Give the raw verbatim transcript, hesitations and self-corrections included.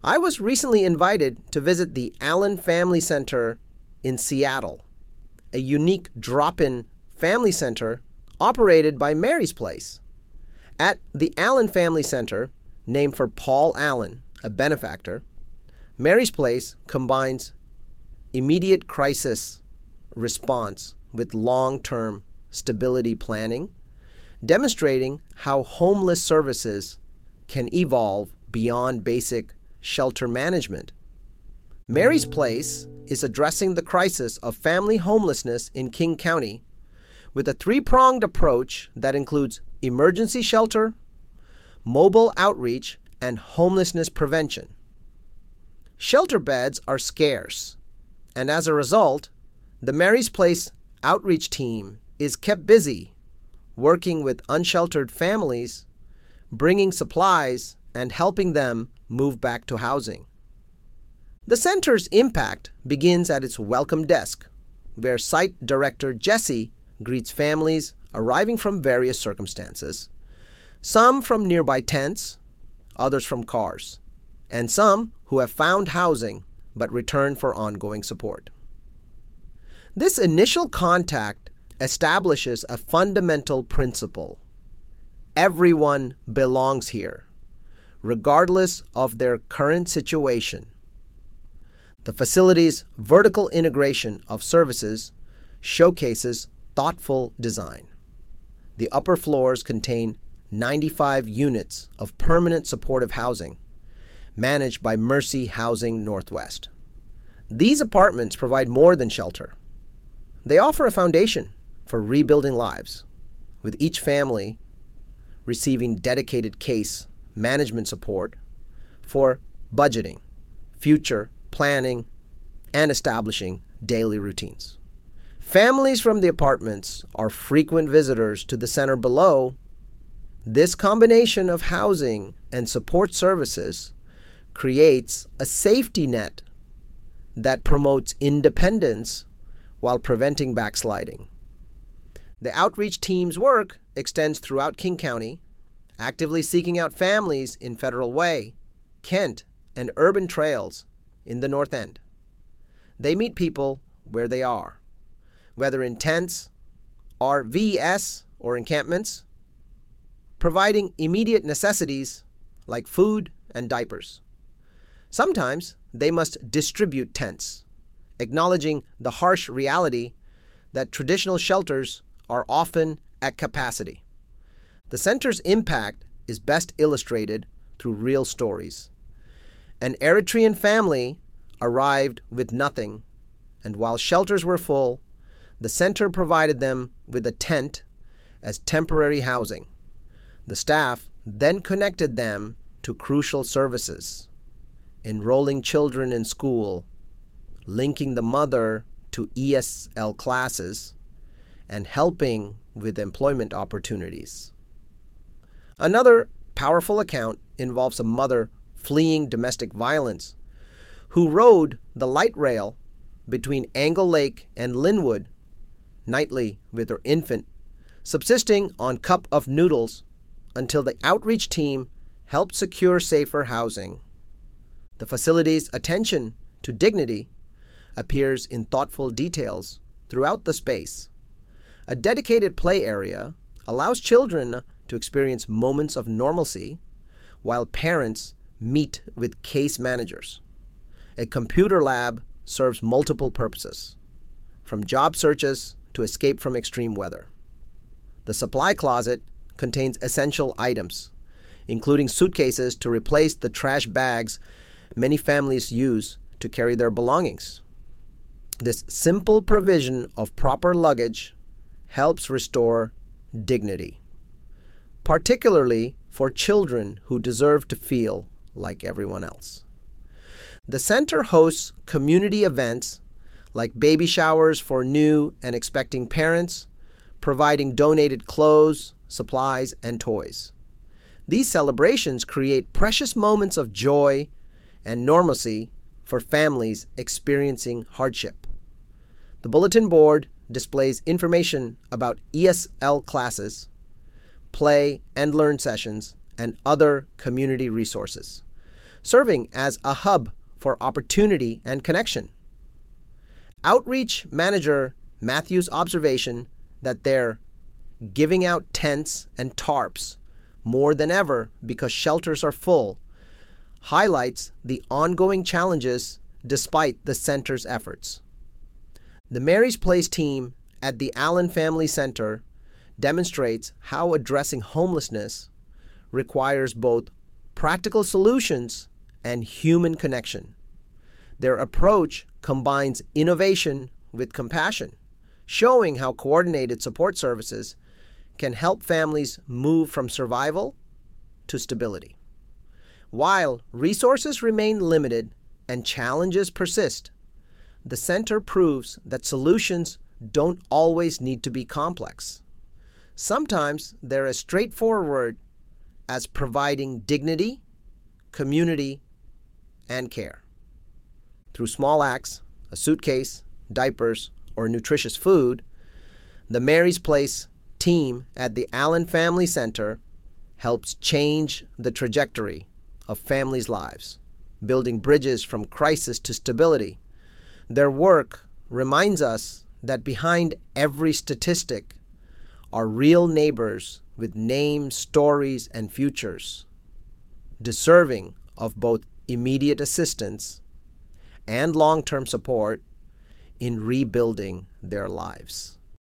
I was recently invited to visit the Allen Family Center in Seattle, a unique drop-in family center operated by Mary's Place. At the Allen Family Center, named for Paul Allen, a benefactor, Mary's Place combines immediate crisis response with long-term stability planning, demonstrating how homeless services can evolve beyond basic shelter management. Mary's Place is addressing the crisis of family homelessness in King County with a three-pronged approach that includes emergency shelter, mobile outreach, and homelessness prevention. Shelter beds are scarce, and as a result, the Mary's Place outreach team is kept busy working with unsheltered families, bringing supplies, and helping them move back to housing. The center's impact begins at its welcome desk, where site director Jesse greets families arriving from various circumstances, some from nearby tents, others from cars, and some who have found housing but return for ongoing support. This initial contact establishes a fundamental principle. Everyone belongs here, regardless of their current situation. The facility's vertical integration of services showcases thoughtful design. The upper floors contain ninety-five units of permanent supportive housing managed by Mercy Housing Northwest. These apartments provide more than shelter. They offer a foundation for rebuilding lives, with each family receiving dedicated case management support for budgeting, future planning, and establishing daily routines. Families from the apartments are frequent visitors to the center below. This combination of housing and support services creates a safety net that promotes independence while preventing backsliding. The outreach team's work extends throughout King County, actively seeking out families in Federal Way, Kent, and urban trails in the North End. They meet people where they are, whether in tents, R V S, or encampments, providing immediate necessities like food and diapers. Sometimes they must distribute tents, acknowledging the harsh reality that traditional shelters are often at capacity. The center's impact is best illustrated through real stories. An Eritrean family arrived with nothing, and while shelters were full, the center provided them with a tent as temporary housing. The staff then connected them to crucial services, enrolling children in school, linking the mother to E S L classes, and helping with employment opportunities. Another powerful account involves a mother fleeing domestic violence who rode the light rail between Angle Lake and Linwood nightly with her infant, subsisting on cup of noodles until the outreach team helped secure safer housing. The facility's attention to dignity appears in thoughtful details throughout the space. A dedicated play area allows children to experience moments of normalcy while parents meet with case managers. A computer lab serves multiple purposes, from job searches to escape from extreme weather. The supply closet contains essential items, including suitcases to replace the trash bags many families use to carry their belongings. This simple provision of proper luggage helps restore dignity, particularly for children who deserve to feel like everyone else. The center hosts community events like baby showers for new and expecting parents, providing donated clothes, supplies, and toys. These celebrations create precious moments of joy and normalcy for families experiencing hardship. The bulletin board displays information about E S L classes, play and learn sessions, and other community resources. serving as a hub for opportunity and connection. Outreach Manager Matthew's observation that they're giving out tents and tarps more than ever because shelters are full highlights the ongoing challenges despite the center's efforts. The Mary's Place team at the Allen Family Center demonstrates how addressing homelessness requires both practical solutions and human connection. Their approach combines innovation with compassion, showing how coordinated support services can help families move from survival to stability. While resources remain limited and challenges persist, the center proves that solutions don't always need to be complex. Sometimes they're as straightforward as providing dignity, community, and care. Through small acts, a suitcase, diapers, or nutritious food, the Mary's Place team at the Allen Family Center helps change the trajectory of families' lives, building bridges from crisis to stability. Their work reminds us that behind every statistic are real neighbors with names, stories, and futures, deserving of both immediate assistance and long-term support in rebuilding their lives.